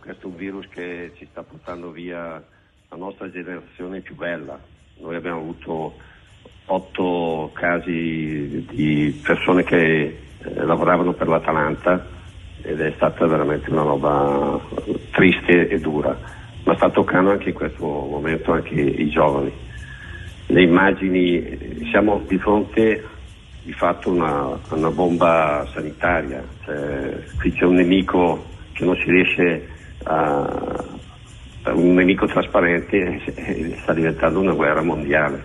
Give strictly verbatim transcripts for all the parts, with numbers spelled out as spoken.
questo è un virus che ci sta portando via la nostra generazione più bella. Noi abbiamo avuto otto casi di persone che eh, lavoravano per l'Atalanta ed è stata veramente una roba triste e dura, ma sta toccando anche in questo momento anche i giovani. Le immagini, siamo di fronte di fatto una, una bomba sanitaria, cioè, qui c'è un nemico che non si riesce a, un nemico trasparente e sta diventando una guerra mondiale.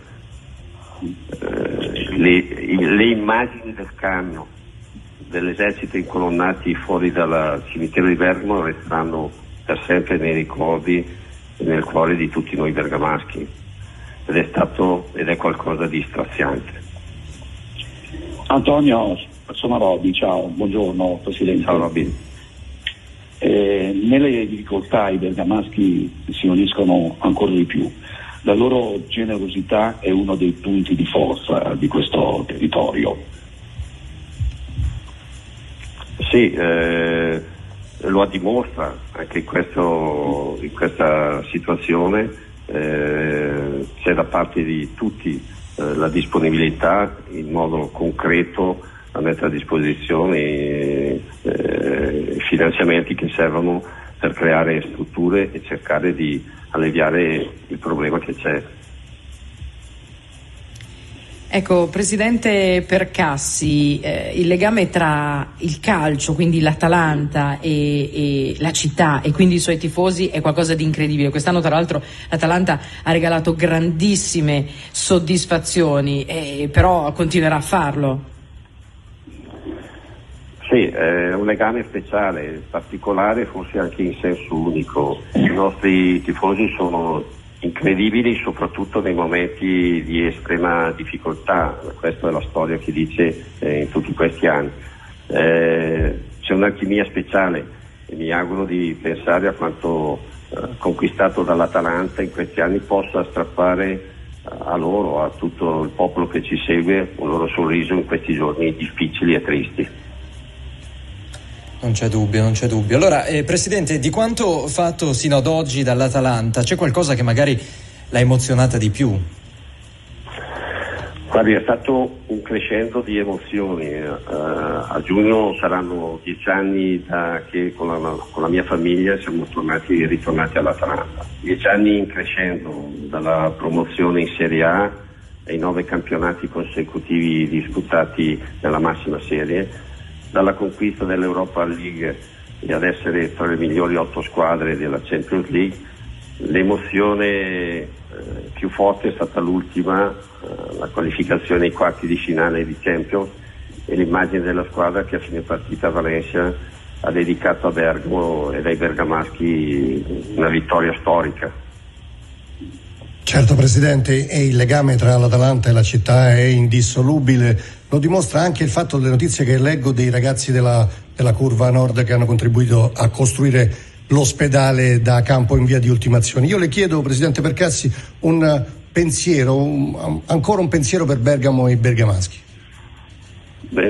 Eh, le, le immagini del camion dell'esercito incolonnati fuori dal cimitero di Bergamo resteranno per sempre nei ricordi e nel cuore di tutti noi bergamaschi, ed è stato ed è qualcosa di straziante. Antonio, sono Robby, ciao, buongiorno Presidente. Ciao Robby. Eh, nelle difficoltà i bergamaschi si uniscono ancora di più. La loro generosità è uno dei punti di forza di questo territorio. Sì, eh, lo dimostra anche in, questo, in questa situazione, eh, c'è da parte di tutti eh, la disponibilità in modo concreto a mettere a disposizione eh, finanziamenti che servono per creare strutture e cercare di alleviare il problema che c'è. Ecco, Presidente Percassi, eh, il legame tra il calcio, quindi l'Atalanta e, e la città e quindi i suoi tifosi è qualcosa di incredibile. Quest'anno tra l'altro l'Atalanta ha regalato grandissime soddisfazioni, eh, però continuerà a farlo. Sì, è un legame speciale, particolare, forse anche in senso unico. I nostri tifosi sono incredibili, soprattutto nei momenti di estrema difficoltà. Questa è la storia che dice eh, in tutti questi anni. Eh, c'è un'alchimia speciale e mi auguro di pensare a quanto eh, conquistato dall'Atalanta in questi anni possa strappare a loro, a tutto il popolo che ci segue, un loro sorriso in questi giorni difficili e tristi. Non c'è dubbio, non c'è dubbio. Allora, eh, Presidente, di quanto fatto sino ad oggi dall'Atalanta, c'è qualcosa che magari l'ha emozionata di più? Guardi, è stato un crescendo di emozioni. Uh, a giugno saranno dieci anni da che con la, con la mia famiglia siamo tornati ritornati all'Atalanta. Dieci anni in crescendo, dalla promozione in Serie A ai nove campionati consecutivi disputati nella massima serie, dalla conquista dell'Europa League e ad essere tra le migliori otto squadre della Champions League. L'emozione eh, più forte è stata l'ultima, eh, la qualificazione ai quarti di finale di Champions e l'immagine della squadra che a fine partita a Valencia ha dedicato a Bergamo ed ai bergamaschi una vittoria storica. Certo Presidente, e il legame tra l'Atalanta e la città è indissolubile, lo dimostra anche il fatto delle notizie che leggo dei ragazzi della, della Curva Nord che hanno contribuito a costruire l'ospedale da campo in via di ultimazione. Io le chiedo, Presidente Percassi, un pensiero, un, ancora un pensiero per Bergamo e i bergamaschi. Beh,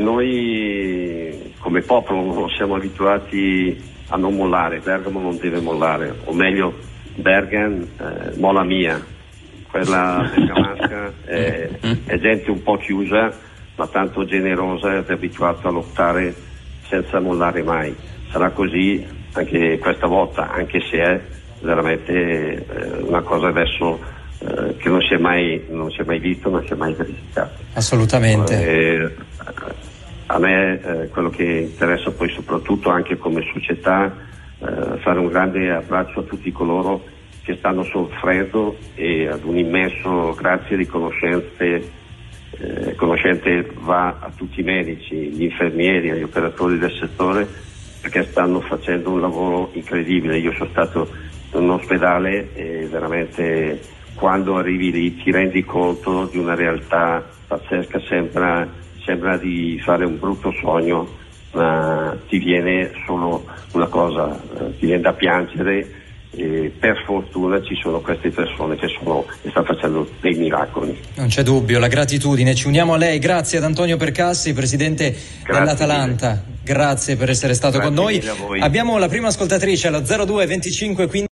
noi come popolo siamo abituati a non mollare, Bergamo non deve mollare, o meglio Bergamo eh, molla mia. Quella bergamasca è, è gente un po' chiusa ma tanto generosa ed abituata a lottare senza mollare mai. Sarà così anche questa volta, anche se è veramente eh, una cosa adesso eh, che non si è mai non si è mai visto, non si è mai verificato. Assolutamente. Eh, a me eh, quello che interessa poi soprattutto anche come società eh, fare un grande abbraccio a tutti coloro che stanno soffrendo e ad un immenso grazie e riconoscenze eh, conoscente va a tutti i medici, gli infermieri, agli operatori del settore, perché stanno facendo un lavoro incredibile. Io sono stato in un ospedale e veramente quando arrivi lì ti rendi conto di una realtà pazzesca, sembra, sembra di fare un brutto sogno, ma ti viene solo una cosa, eh, ti viene da piangere. E per fortuna ci sono queste persone che sono che stanno facendo dei miracoli. Non c'è dubbio, la gratitudine. Ci uniamo a lei. Grazie ad Antonio Percassi, Presidente Grazie dell'Atalanta. mille. Grazie per essere stato Grazie con noi. Abbiamo la prima ascoltatrice allo zero due venticinque quindici